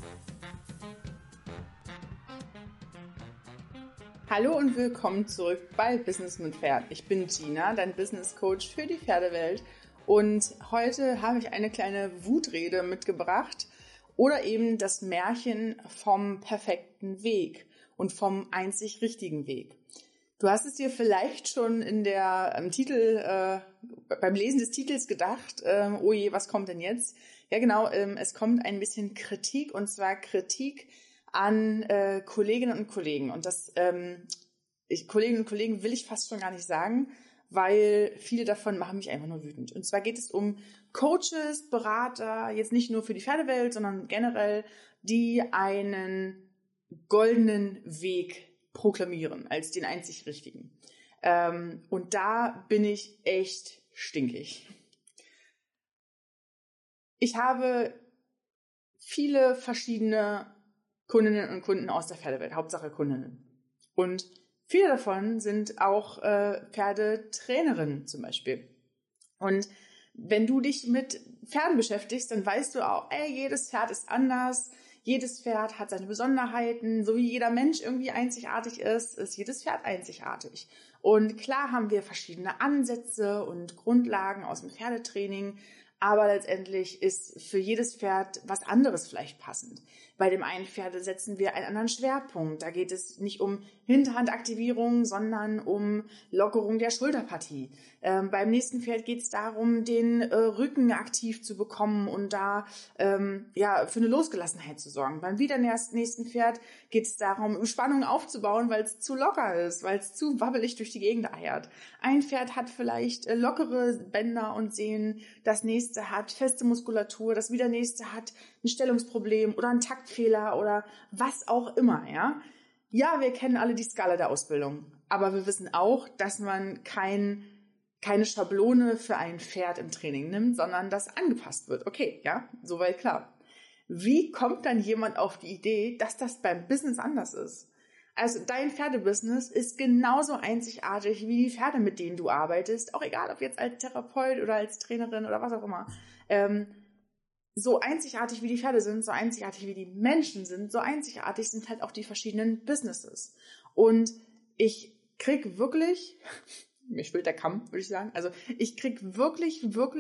Hallo und willkommen zurück bei Business mit Pferd. Ich bin Gina, dein Business Coach für die Pferdewelt, und heute habe ich eine kleine Wutrede mitgebracht oder eben das Märchen vom perfekten Weg und vom einzig richtigen Weg. Du hast es dir vielleicht schon beim Lesen des Titels gedacht, oh je, was kommt denn jetzt? Ja genau, es kommt ein bisschen Kritik, und zwar Kritik an Kolleginnen und Kollegen. Und das Kolleginnen und Kollegen will ich fast schon gar nicht sagen, weil viele davon machen mich einfach nur wütend. Und zwar geht es um Coaches, Berater, jetzt nicht nur für die Pferdewelt, sondern generell, die einen goldenen Weg proklamieren als den einzig richtigen. Und da bin ich echt stinkig. Ich habe viele verschiedene Kundinnen und Kunden aus der Pferdewelt, Hauptsache Kundinnen. Und viele davon sind auch Pferdetrainerinnen zum Beispiel. Und wenn du dich mit Pferden beschäftigst, dann weißt du auch, jedes Pferd ist anders, jedes Pferd hat seine Besonderheiten, so wie jeder Mensch irgendwie einzigartig ist jedes Pferd einzigartig. Und klar haben wir verschiedene Ansätze und Grundlagen aus dem Pferdetraining, aber letztendlich ist für jedes Pferd was anderes vielleicht passend. Bei dem einen Pferd setzen wir einen anderen Schwerpunkt. Da geht es nicht um Hinterhandaktivierung, sondern um Lockerung der Schulterpartie. Beim nächsten Pferd geht es darum, den Rücken aktiv zu bekommen und da für eine Losgelassenheit zu sorgen. Beim wieder nächsten Pferd geht es darum, Spannung aufzubauen, weil es zu locker ist, weil es zu wabbelig durch die Gegend eiert. Ein Pferd hat vielleicht lockere Bänder und Sehnen, das nächste hat feste Muskulatur, das wieder nächste hat ein Stellungsproblem oder einen Taktfehler oder was auch immer, ja. Ja, wir kennen alle die Skala der Ausbildung, aber wir wissen auch, dass man keine Schablone für ein Pferd im Training nimmt, sondern das angepasst wird. Okay, ja, soweit klar. Wie kommt dann jemand auf die Idee, dass das beim Business anders ist? Also dein Pferdebusiness ist genauso einzigartig wie die Pferde, mit denen du arbeitest, auch egal, ob jetzt als Therapeut oder als Trainerin oder was auch immer. So einzigartig wie die Pferde sind, so einzigartig wie die Menschen sind, so einzigartig sind halt auch die verschiedenen Businesses. Und ich krieg wirklich, mir schwillt der Kamm, würde ich sagen, also ich krieg wirklich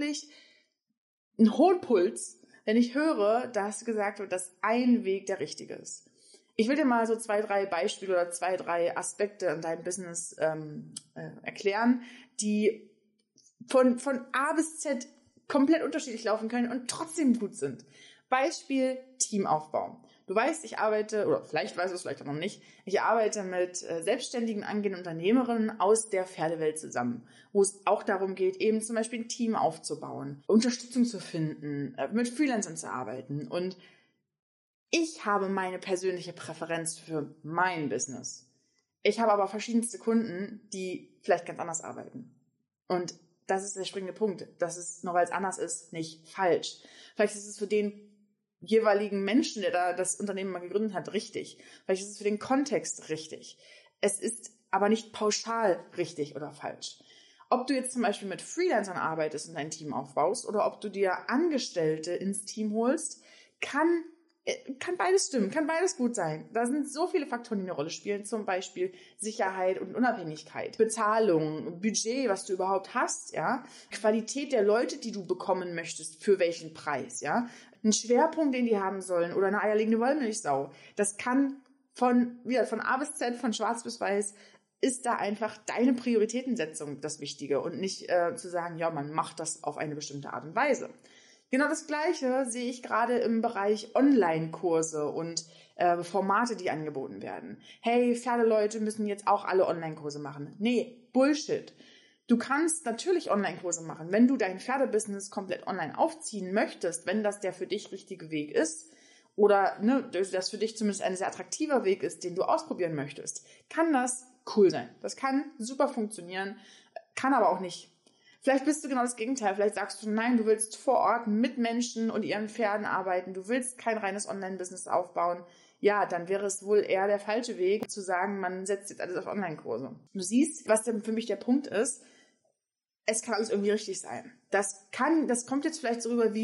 einen hohen Puls, wenn ich höre, dass gesagt wird, dass ein Weg der richtige ist. Ich will dir mal so 2, 3 Beispiele oder 2, 3 Aspekte in deinem Business erklären, die von A bis Z komplett unterschiedlich laufen können und trotzdem gut sind. Beispiel Teamaufbau. Du weißt, ich arbeite, oder vielleicht weißt du es vielleicht auch noch nicht, ich arbeite mit selbstständigen angehenden Unternehmerinnen aus der Pferdewelt zusammen, wo es auch darum geht, eben zum Beispiel ein Team aufzubauen, Unterstützung zu finden, mit Freelancern zu arbeiten. Und ich habe meine persönliche Präferenz für mein Business. Ich habe aber verschiedenste Kunden, die vielleicht ganz anders arbeiten. Und das ist der springende Punkt. Das ist, nur weil es anders ist, nicht falsch. Vielleicht ist es für den jeweiligen Menschen, der da das Unternehmen mal gegründet hat, richtig. Vielleicht ist es für den Kontext richtig. Es ist aber nicht pauschal richtig oder falsch. Ob du jetzt zum Beispiel mit Freelancern arbeitest und dein Team aufbaust oder ob du dir Angestellte ins Team holst, kann beides stimmen, kann beides gut sein. Da sind so viele Faktoren, die eine Rolle spielen, zum Beispiel Sicherheit und Unabhängigkeit, Bezahlung, Budget, was du überhaupt hast, ja, Qualität der Leute, die du bekommen möchtest, für welchen Preis, ja, ein Schwerpunkt, den die haben sollen oder eine eierlegende Wollmilchsau. Das kann von A bis Z, von schwarz bis weiß, ist da einfach deine Prioritätensetzung das Wichtige und nicht zu sagen, ja, man macht das auf eine bestimmte Art und Weise. Genau das Gleiche sehe ich gerade im Bereich Online-Kurse und Formate, die angeboten werden. Hey, Pferdeleute müssen jetzt auch alle Online-Kurse machen. Nee, Bullshit. Du kannst natürlich Online-Kurse machen, wenn du dein Pferdebusiness komplett online aufziehen möchtest, wenn das der für dich richtige Weg ist oder das für dich zumindest ein sehr attraktiver Weg ist, den du ausprobieren möchtest, kann das cool sein. Das kann super funktionieren, kann aber auch nicht. Vielleicht bist du genau das Gegenteil. Vielleicht sagst du, nein, du willst vor Ort mit Menschen und ihren Pferden arbeiten. Du willst kein reines Online-Business aufbauen. Ja, dann wäre es wohl eher der falsche Weg, zu sagen, man setzt jetzt alles auf Online-Kurse. Du siehst, was denn für mich der Punkt ist. Es kann alles irgendwie richtig sein. Das kommt jetzt vielleicht so rüber wie,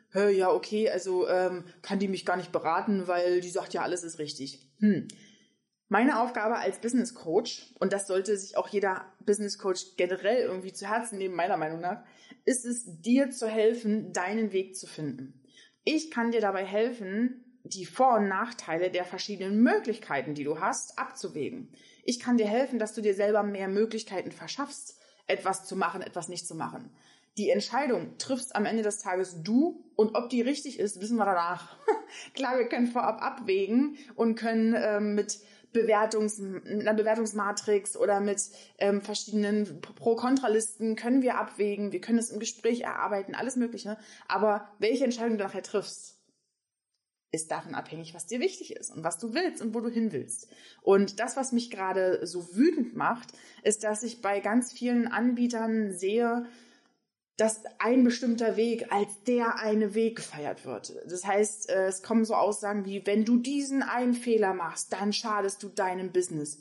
ja, okay, also kann die mich gar nicht beraten, weil die sagt ja, alles ist richtig. Meine Aufgabe als Business Coach, und das sollte sich auch jeder Business Coach generell irgendwie zu Herzen nehmen, meiner Meinung nach, ist es, dir zu helfen, deinen Weg zu finden. Ich kann dir dabei helfen, die Vor- und Nachteile der verschiedenen Möglichkeiten, die du hast, abzuwägen. Ich kann dir helfen, dass du dir selber mehr Möglichkeiten verschaffst, etwas zu machen, etwas nicht zu machen. Die Entscheidung triffst am Ende des Tages du, und ob die richtig ist, wissen wir danach. Klar, wir können vorab abwägen und können mit einer Bewertungsmatrix oder mit verschiedenen Pro-Kontra-Listen können wir abwägen, wir können es im Gespräch erarbeiten, alles Mögliche. Aber welche Entscheidung du nachher triffst, ist davon abhängig, was dir wichtig ist und was du willst und wo du hin willst. Und das, was mich gerade so wütend macht, ist, dass ich bei ganz vielen Anbietern sehe, dass ein bestimmter Weg als der eine Weg gefeiert wird. Das heißt, es kommen so Aussagen wie, wenn du diesen einen Fehler machst, dann schadest du deinem Business.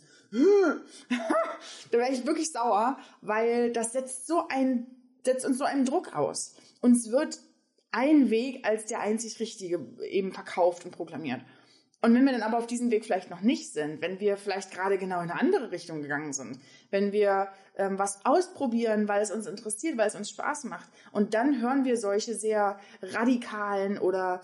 Da wäre ich wirklich sauer, weil das setzt uns so einen Druck aus. Uns wird ein Weg als der einzig richtige eben verkauft und proklamiert. Und wenn wir dann aber auf diesem Weg vielleicht noch nicht sind, wenn wir vielleicht gerade genau in eine andere Richtung gegangen sind, wenn wir was ausprobieren, weil es uns interessiert, weil es uns Spaß macht, und dann hören wir solche sehr radikalen oder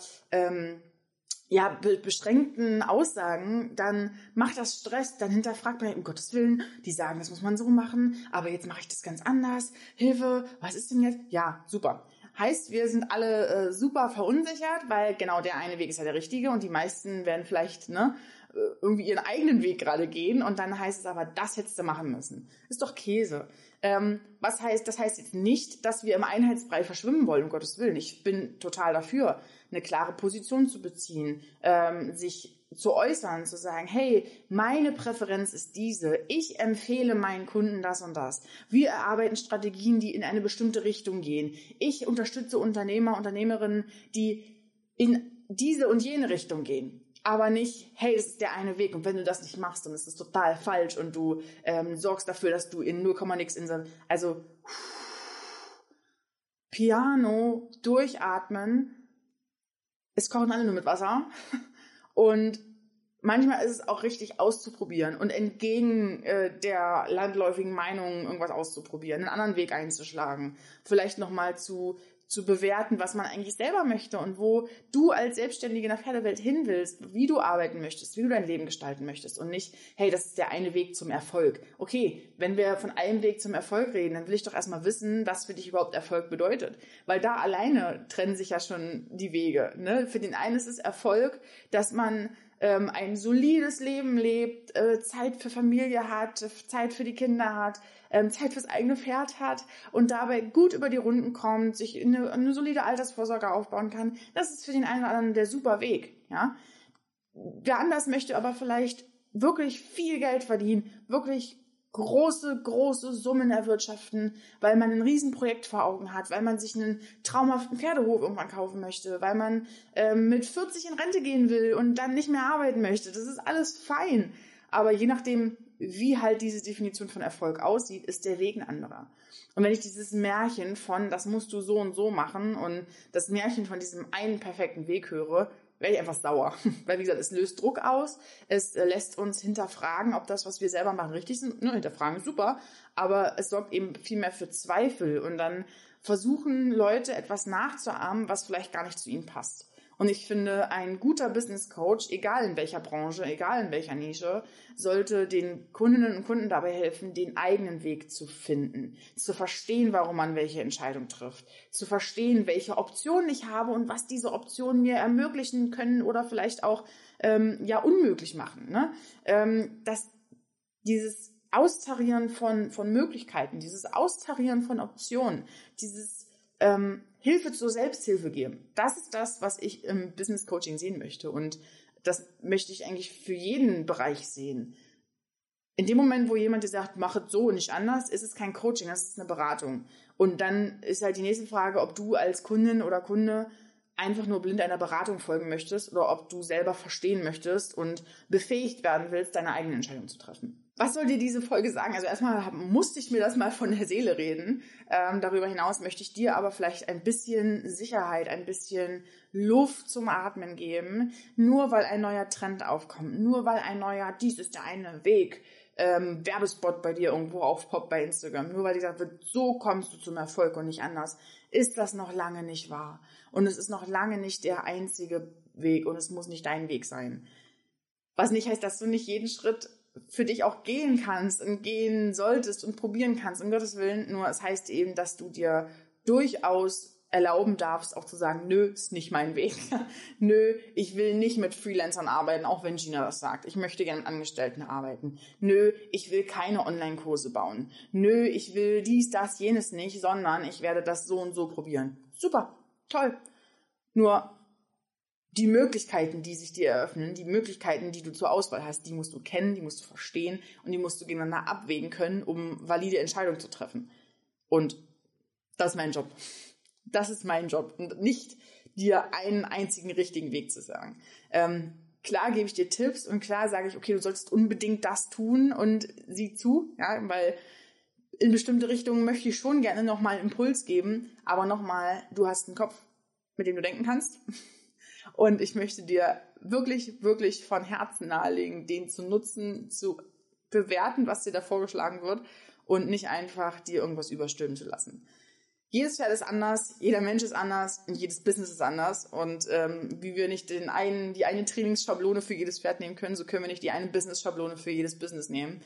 beschränkten Aussagen, dann macht das Stress, dann hinterfragt man, um Gottes Willen, die sagen, das muss man so machen, aber jetzt mache ich das ganz anders. Hilfe, was ist denn jetzt? Ja, super. Heißt, wir sind alle super verunsichert, weil genau der eine Weg ist ja der richtige und die meisten werden vielleicht irgendwie ihren eigenen Weg gerade gehen, und dann heißt es aber, das hättest du machen müssen. Ist doch Käse. Das heißt jetzt nicht, dass wir im Einheitsbrei verschwimmen wollen, um Gottes Willen. Ich bin total dafür, eine klare Position zu beziehen, sich zu äußern, zu sagen, hey, meine Präferenz ist diese, ich empfehle meinen Kunden das und das. Wir erarbeiten Strategien, die in eine bestimmte Richtung gehen. Ich unterstütze Unternehmer, Unternehmerinnen, die in diese und jene Richtung gehen. Aber nicht, hey, das ist der eine Weg, und wenn du das nicht machst, dann ist das total falsch und du sorgst dafür, dass du in 0, nix also Piano, durchatmen, es kochen alle nur mit Wasser, und manchmal ist es auch richtig auszuprobieren und entgegen der landläufigen Meinung irgendwas auszuprobieren, einen anderen Weg einzuschlagen, vielleicht nochmal zu bewerten, was man eigentlich selber möchte und wo du als Selbstständige in der Pferdewelt hin willst, wie du arbeiten möchtest, wie du dein Leben gestalten möchtest, und nicht, hey, das ist der eine Weg zum Erfolg. Okay, wenn wir von einem Weg zum Erfolg reden, dann will ich doch erstmal wissen, was für dich überhaupt Erfolg bedeutet. Weil da alleine trennen sich ja schon die Wege. Ne? Für den einen ist es Erfolg, dass man ein solides Leben lebt, Zeit für Familie hat, Zeit für die Kinder hat, Zeit fürs eigene Pferd hat und dabei gut über die Runden kommt, sich eine solide Altersvorsorge aufbauen kann. Das ist für den einen oder anderen der super Weg. Ja? Wer anders möchte aber vielleicht wirklich viel Geld verdienen, wirklich große Summen erwirtschaften, weil man ein Riesenprojekt vor Augen hat, weil man sich einen traumhaften Pferdehof irgendwann kaufen möchte, weil man mit 40 in Rente gehen will und dann nicht mehr arbeiten möchte. Das ist alles fein. Aber je nachdem, wie halt diese Definition von Erfolg aussieht, ist der Weg ein anderer. Und wenn ich dieses Märchen von, das musst du so und so machen, und das Märchen von diesem einen perfekten Weg höre, werde ich einfach sauer. Weil, wie gesagt, es löst Druck aus, es lässt uns hinterfragen, ob das, was wir selber machen, richtig ist. Hinterfragen ist super, aber es sorgt eben viel mehr für Zweifel, und dann versuchen Leute etwas nachzuahmen, was vielleicht gar nicht zu ihnen passt. Und ich finde, ein guter Business Coach, egal in welcher Branche, egal in welcher Nische, sollte den Kundinnen und Kunden dabei helfen, den eigenen Weg zu finden, zu verstehen, warum man welche Entscheidung trifft, zu verstehen, welche Optionen ich habe und was diese Optionen mir ermöglichen können oder vielleicht auch unmöglich machen. Ne? Dass dieses Austarieren von Möglichkeiten, dieses Austarieren von Optionen, dieses Hilfe zur Selbsthilfe geben. Das ist das, was ich im Business Coaching sehen möchte. Und das möchte ich eigentlich für jeden Bereich sehen. In dem Moment, wo jemand dir sagt, mach es so und nicht anders, ist es kein Coaching, das ist eine Beratung. Und dann ist halt die nächste Frage, ob du als Kundin oder Kunde einfach nur blind einer Beratung folgen möchtest oder ob du selber verstehen möchtest und befähigt werden willst, deine eigene Entscheidung zu treffen. Was soll dir diese Folge sagen? Also erstmal musste ich mir das mal von der Seele reden. Darüber hinaus möchte ich dir aber vielleicht ein bisschen Sicherheit, ein bisschen Luft zum Atmen geben. Nur weil ein neuer Trend aufkommt, nur weil ein neuer, dies ist der eine Weg, Werbespot bei dir irgendwo aufpoppt bei Instagram, nur weil gesagt wird, so kommst du zum Erfolg und nicht anders, ist das noch lange nicht wahr. Und es ist noch lange nicht der einzige Weg und es muss nicht dein Weg sein. Was nicht heißt, dass du nicht jeden Schritt für dich auch gehen kannst und gehen solltest und probieren kannst, um Gottes Willen. Nur es heißt eben, dass du dir durchaus erlauben darfst, auch zu sagen, nö, ist nicht mein Weg. Nö, ich will nicht mit Freelancern arbeiten, auch wenn Gina das sagt. Ich möchte gerne mit Angestellten arbeiten. Nö, ich will keine Online-Kurse bauen. Nö, ich will dies, das, jenes nicht, sondern ich werde das so und so probieren. Super, toll. Nur die Möglichkeiten, die sich dir eröffnen, die Möglichkeiten, die du zur Auswahl hast, die musst du kennen, die musst du verstehen und die musst du gegeneinander abwägen können, um valide Entscheidungen zu treffen. Und das ist mein Job. Das ist mein Job und nicht dir einen einzigen richtigen Weg zu sagen. Klar gebe ich dir Tipps und klar sage ich, okay, du solltest unbedingt das tun und sieh zu, ja, weil in bestimmte Richtungen möchte ich schon gerne nochmal einen Impuls geben, aber nochmal, du hast einen Kopf, mit dem du denken kannst. Und ich möchte dir wirklich, wirklich von Herzen nahelegen, den zu nutzen, zu bewerten, was dir da vorgeschlagen wird und nicht einfach dir irgendwas überstülpen zu lassen. Jedes Pferd ist anders, jeder Mensch ist anders und jedes Business ist anders. Und wie wir nicht die eine Trainingsschablone für jedes Pferd nehmen können, so können wir nicht die eine Business-Schablone für jedes Business nehmen.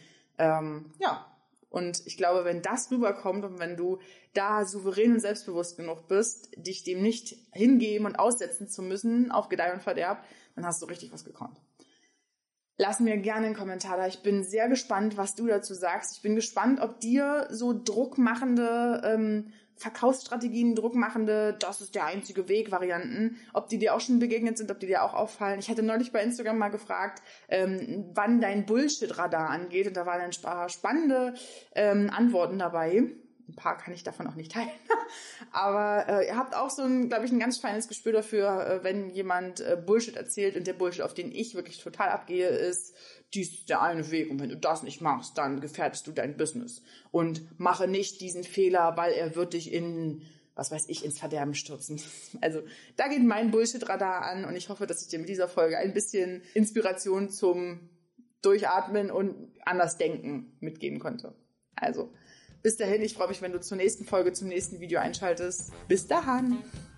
Und ich glaube, wenn das rüberkommt und wenn du da souverän und selbstbewusst genug bist, dich dem nicht hingeben und aussetzen zu müssen auf Gedeih und Verderb, dann hast du richtig was gekonnt. Lass mir gerne einen Kommentar da. Ich bin sehr gespannt, was du dazu sagst. Ich bin gespannt, ob dir so druckmachende Verkaufsstrategien, druckmachende, das ist der einzige Weg, Varianten, ob die dir auch schon begegnet sind, ob die dir auch auffallen. Ich hatte neulich bei Instagram mal gefragt, wann dein Bullshit-Radar angeht und da waren ein paar spannende Antworten dabei. Ein paar kann ich davon auch nicht teilen. Aber ihr habt auch so ein ganz feines Gespür dafür, wenn jemand Bullshit erzählt und der Bullshit, auf den ich wirklich total abgehe, ist, dies ist der eine Weg und wenn du das nicht machst, dann gefährdest du dein Business. Und mache nicht diesen Fehler, weil er wird dich ins Verderben stürzen. Also da geht mein Bullshit-Radar an und ich hoffe, dass ich dir mit dieser Folge ein bisschen Inspiration zum Durchatmen und anders denken mitgeben konnte. Also bis dahin, ich freue mich, wenn du zur nächsten Folge, zum nächsten Video einschaltest. Bis dahin!